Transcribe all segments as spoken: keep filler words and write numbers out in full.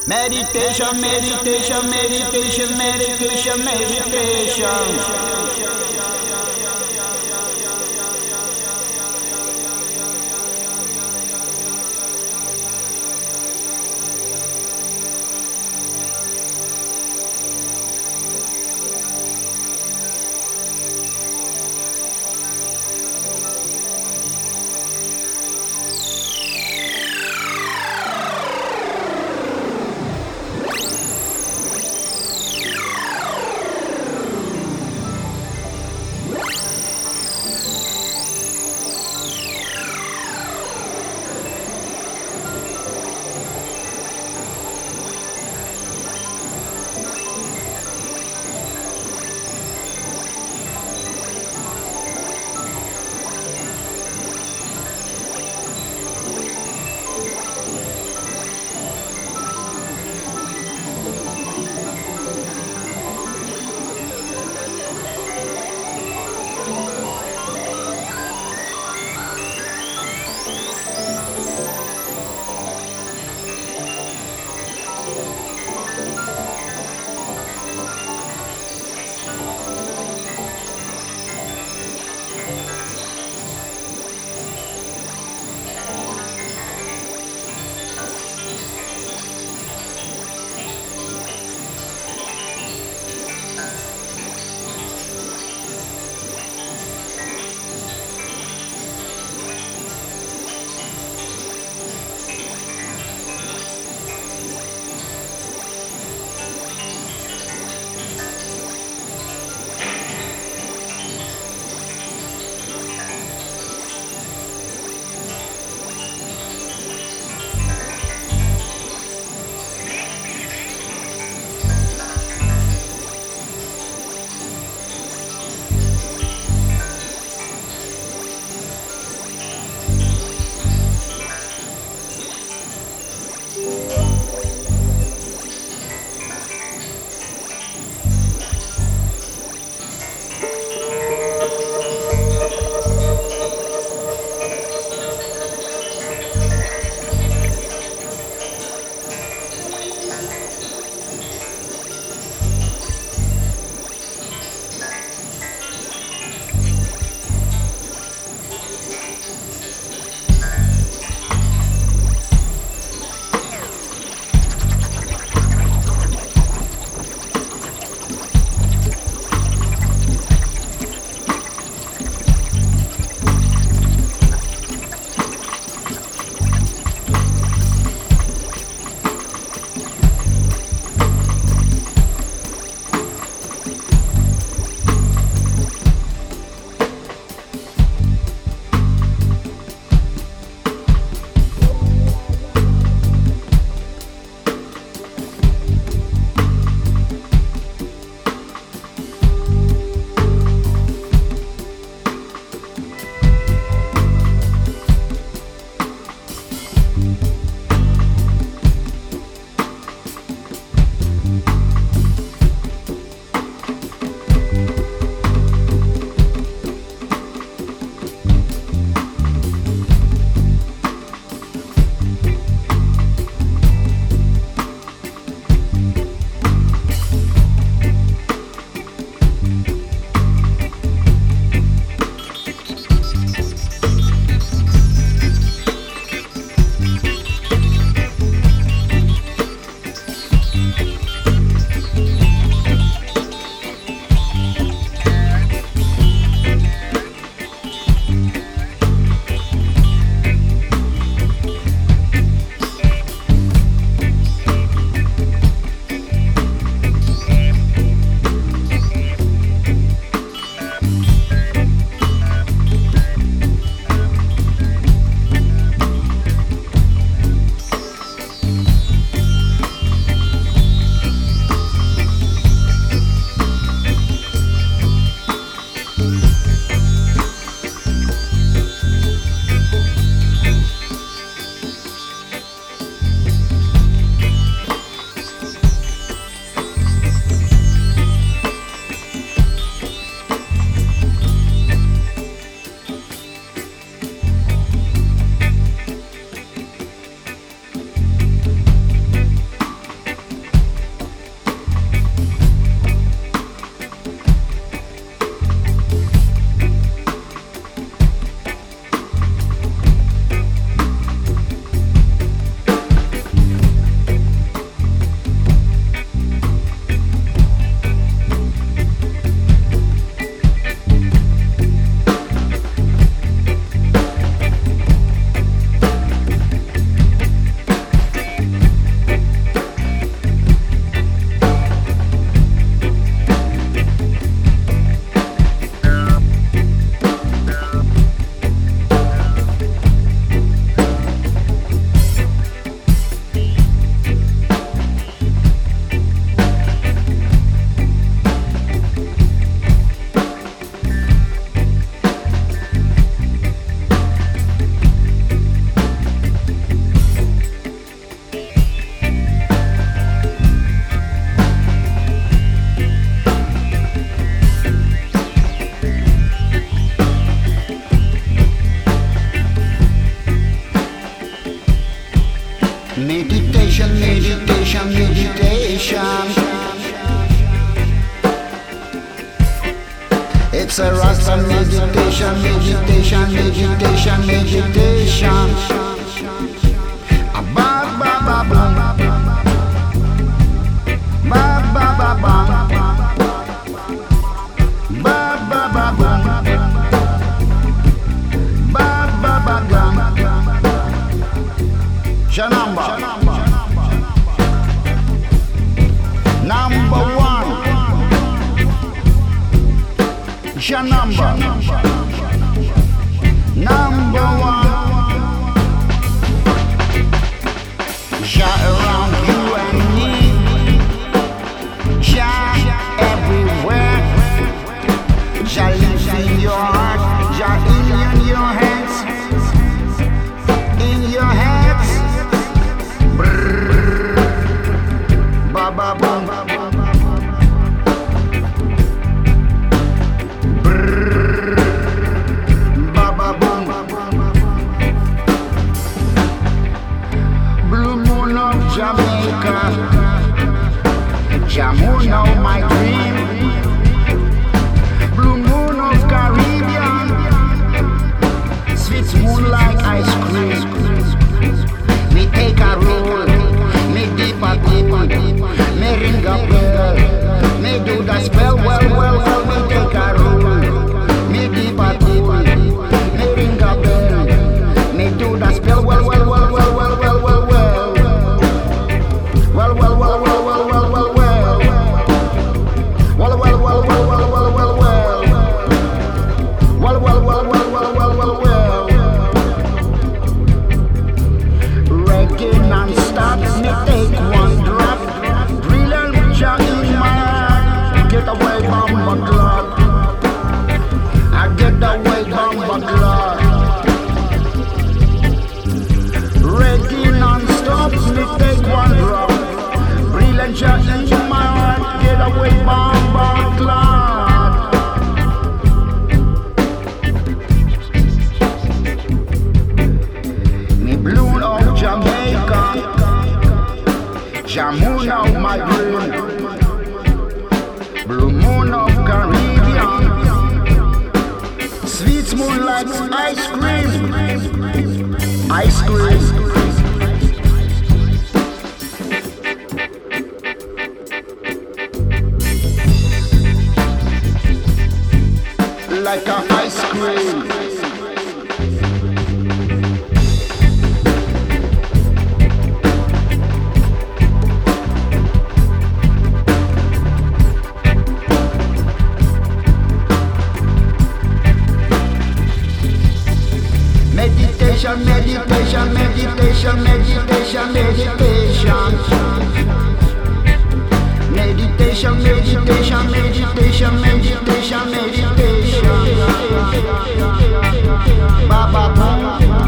Meditation, meditation, meditation, meditation, meditation. It's a Rasta meditation, meditation, meditation, meditation. A ba ba ba ba, ba ba ba ba, ba ba ba ba, ba ba ba ba. Shanamba, number one. Shanamba, number one. Jah around you and me, Jah everywhere. Jah live in your heart, Jah in your hands, in your hands. Brrr, ba ba boom. Jamaica, Jah moon of my dream, blue moon of Caribbean, sweet moon like ice cream. Me take a roll, me dip a dip, me ring a bell, me do the spell well, well, well. Me take a roll, me dip a dip, me ring a bell, me do the spell well, well, well, well, well, well, well, well. Well, well, well, well, well, well, well, well. Well, well, well, well, well, well, well, well. Well, well, well, well, well, well, well, well. Reggae non-stop, me take one drop. Brilliant Jah in my heart. Get away, bomba clock. I get away, bomba clock. Reggae non-stop, me take one drop. Jah in my heart, get away, bomba clock. Me blue of Jamaica, Jah moon of my dream, blue moon of Caribbean, sweet moon like ice cream, ice cream. Like a ice cream. Meditation, meditation, meditation, meditation, meditation. Meditation, meditation, meditation, meditation, meditation. Baba boom,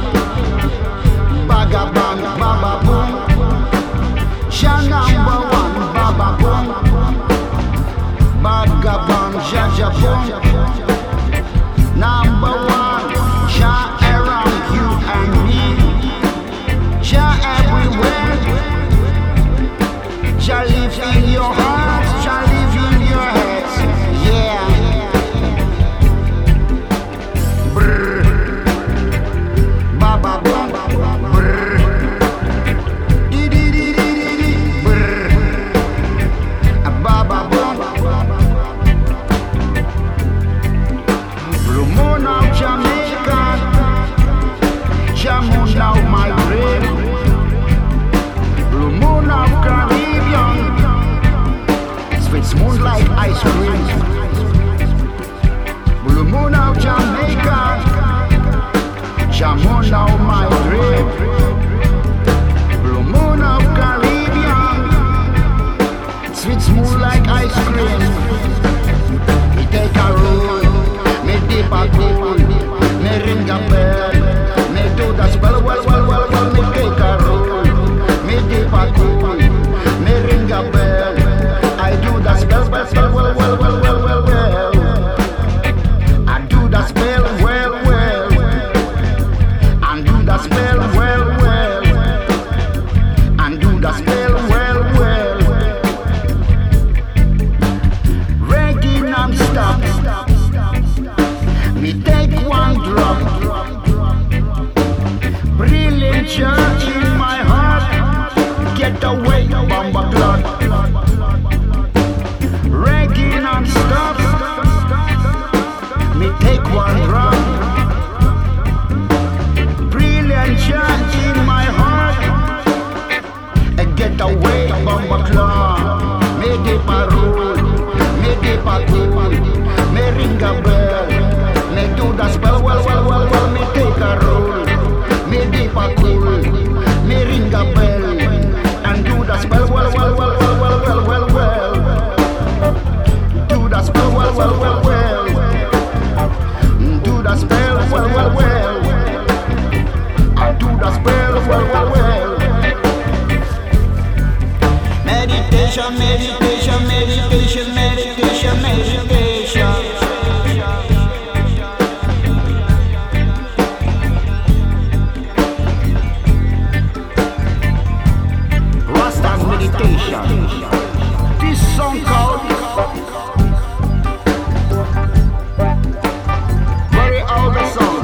baga bang, baba boom. Jah number one, baba boom, baga bang, Jah Jah boom. Number one, Jah around you and me, Jah everywhere. Jah live in your heart, Jah live in your head, yeah. Brr, baba boom, brr, di di di di di di, brr, baba boom. Blue moon of Jamaica, Jah moon of my dream, blue moon of Caribbean, sweet moon like ice cream. Blue moon of Jamaica, Jah moon of my dream, blue moon of Caribbean, sweet moon like ice cream. Me take a roll, me dip a pool, me ring a bell, me do the spell well, well, well, well. Me take a roll, me dip a pool, me ring a bell. I do the spell, spell, spell, well, well, well, well, well, well. I do the spell, well, well. I do the spell, well, well. I do the spell, well, well. Temperature in my heart. Get away, bomba clot. Reggae non-stop. Me take one drop. Brilliant chant in my heart. Get away, bomba clot. Me dip a rule, me dip a cool, me ring a bell, me do the spell, well, well, well, well, me take a roll. Me dip a cool, me ring a bell, and do the spell, well, well, well, well, well, well, well, well. Do the spell, well, well, well, well. Do the spell, well, well, well. I do the spell, well, well, well. Meditation, meditation, meditation, meditation, meditation. Rasta's meditation. This song called very old song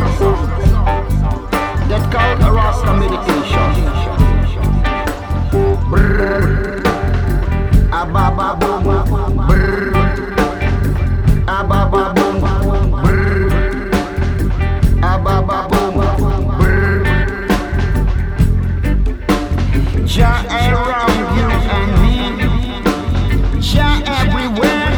that called a Rasta meditation. Brrr. Ababa boom, brrr. Ababa boom, brrr. Ababa boom, brrr. Jah around you and me, Jah everywhere.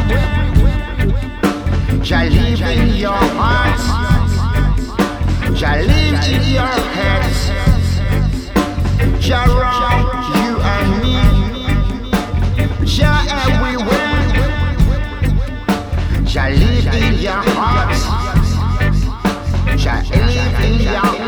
Jah live in your hearts, Jah live in your heads. Jah around you and me, Jah everywhere. Jah live in your hearts, Jah live in your heads.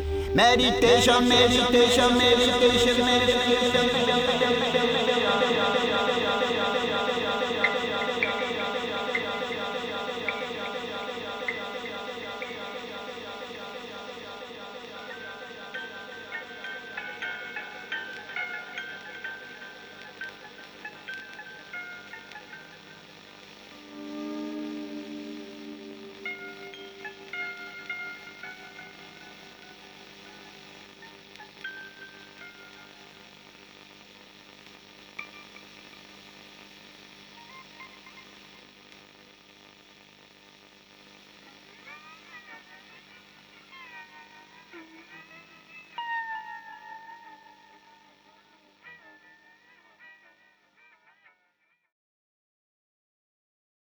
Meditation, meditation, meditation, meditation.